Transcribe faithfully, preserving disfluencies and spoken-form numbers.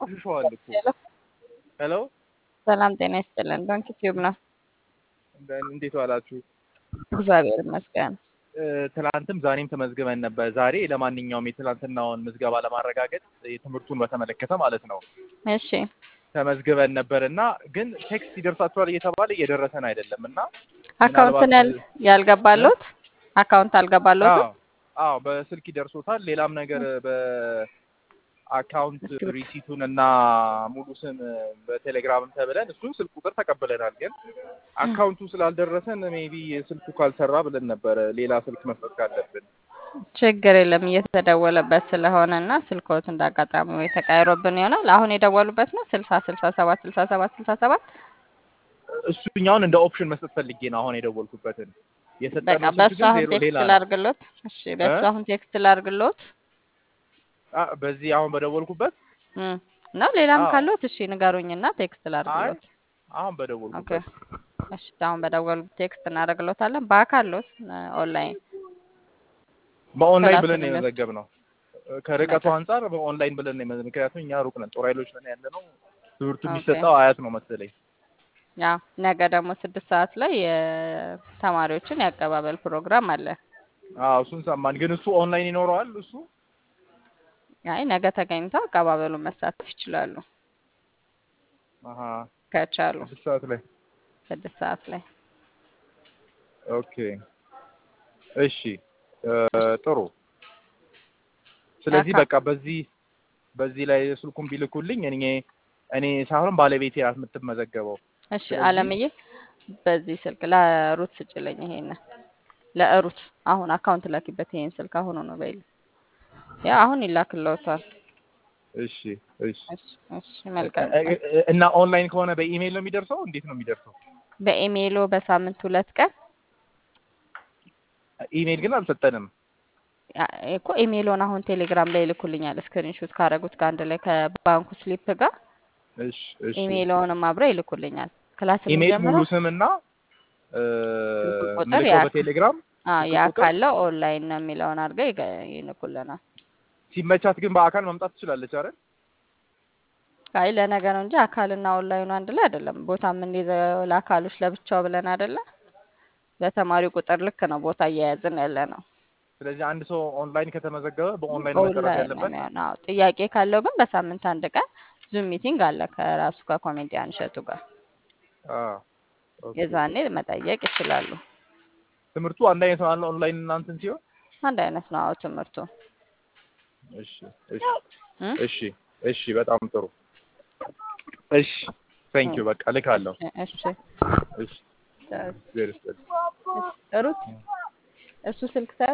ቆሽሿል እኮ ሄሎ ሰላም ጤና ይስጥልን። ባንክ ቲዩብ ነው። እንዴት ዋላችሁ? እግዚአብሔር ይመስገን። ትላንትም ዛሬም ተመዝግበን ነበር። ዛሬ ለማንኛውም የትላንትናውን ምዝገባ ለማረጋገጥ የትምህርቱን በተመለከተ ማለት ነው እሺ ተመዝግበን ነበርና ግን ቴክስት ይደርሳችኋል እየተባለ እየደረሰን አይደለም እና አካውንት ምናልባት ነው ያልገባሉት? አካውንት አልገባሉት? አዎ አዎ በስልክ ይደርሶታል። ሌላም ነገር በአካውንት ሪሲቱን እና ሙሉ ስም በቴሌግራም ተብለን እሱን ስልክ ቁጥር ተቀብለናል። ግን አካውንቱ ስላልደረሰን ሜቢ ስልኩ ካልሰራ ብለን ነበር ሌላ ስልክ መስጠት ካለብን። ችግር የለም እየተደወለበት ስለሆነና ስልኮት እንዳጋጣሚ ወይ ተቀይሮብን ይሆናል። አሁን የደወሉበት ነው ስልሳ ስልሳ ሰባት ስልሳ ሰባት ስልሳ ሰባት እሱኛውን እንደ ኦፕሽን መስጠት ፈልጌ ነው አሁን የደወልኩበትን በቃ የሰጠነው ስልክ በሱ ግን አሁን ዜሮ ሌላ ቴክስት ነው። ላድርግሎት። እሺ በሱ አሁን ቴክስት ላድርግሎት አ በዚህ አሁን በደወልኩበት እም ነው ሌላም አዎ ካሉት እሺ ንገሩኝና ቴክስት አይ ላድርግሎት። አሁን ኦኬ በደወልኩበት እሺ አሁን በደወሉ ቴክስት እናደርግሎታለን። በአካሎት ኦንላይን በኦንላይን ብለን ክላሱን ነው የሚወስድ የመዘገብነው። ከርቀቱ በቃ አንጻር በኦንላይን ብለን ነው የመዘገብነው። ምክንያቱም እኛ ሩቅ ነን፣ ጦር ኃይሎች ነን ያለነው። ትምህርቱ ኦኬ የሚሰጠው አያት ነው መሰለኝ። ያ ነገ ደግሞ ስድስት ሰዓት ላይ የተማሪዎችን ያቀባበል ፕሮግራም አለ። አዎ እሱን ሰማን። ግን እሱ ኦንላይን ይኖረዋል እሱ? አይ ነገ ተገኝተው አቀባበሉን መሳተፍ ይችላሉ አሃ ከቻሉ ስድስት ሰዓት ላይ ስድስት ሰዓት ላይ። ኦኬ እሺ እ ጥሩ። ስለዚህ አካ በቃ በዚህ በዚህ ላይ ስልኩን ቢልኩልኝ እኔ እኔ ሳይሆን ባለቤቴ ናት የምትመዘገበው። እሺ ስለዚህ አለምዬ በዚህ ስልክ ለሩት ስጭልኝ። ይሄን ለሩት አሁን አካውንት ላኪበት ይሄን ስልክ አሁን ነው በይል። ያ አሁን ይላክልዎታል። እሺ እሺ እሺ እሺ መልካም እ- ቀን። እ- እና ኦንላይን ከሆነ በኢሜይል ነው የሚደርሰው? እንዴት ነው የሚደርሰው? በኢሜይሎ በሳምንት ሁለት ቀን ኢሜይል ግን አልሰጠንም። ያ- እኮ ኢሜይሎን አሁን ቴሌግራም ላይ ይልኩልኛል። ስክሪንሾት ካረጉት ጋር አንድ ላይ ከባንኩ ስሊፕ ጋር እሺ እሺ ኢሜይሎንም አብረው ይልኩልኛል። ክላስ ኢሜይል ሙሉ የሚጀምረው ስምና እ ስልክ ቁጥር ያ ምልከው በቴሌግራም አ ስልክ ያ ቁጥር ካለው ኦንላይን ነው የሚለውን አድርገው ይገ- ይልኩልናል። ሲመቻት ግን በአካል መምጣት ትችላለች አይደል? አይ ለነገ ነው እንጂ አካልና ኦንላይኑ አንድ ላይ አይደለም። ቦታ የምንይዘው ለአካሎች ለብቻው ብለን አይደለ? በተማሪው ቁጥር ልክ ነው ቦታ እየያዝን ያለ ነው። ስለዚህ አንድ ሰው ኦንላይን ከተመዘገበ በኦንላይን መጨረስ ኦንላይን ነው ያለበት። የሚሆነው። አዎ ጥያቄ ካለው ግን በሳምንት አንድ ቀን ዙም ሚቲንግ አለ ከራሱ ከኮሜዲያን እሸቱ ጋር። አ ኦኬ የዛኔ መጠየቅ ይችላሉ። ትምህርቱ አንድ አይነት ነው አለ ኦንላይን እና እንትን ሲሆን። አንድ አይነት ነው አዎ ትምህርቱ። እሺ እሺ እም? እሺ እሺ በጣም ጥሩ። እሺ ቴንክ ዩ በቃ ልካለሁ። እሺ እሺ እሺ እሺ ዜር ይስጥልኝ። ሩት እሱ ስልክ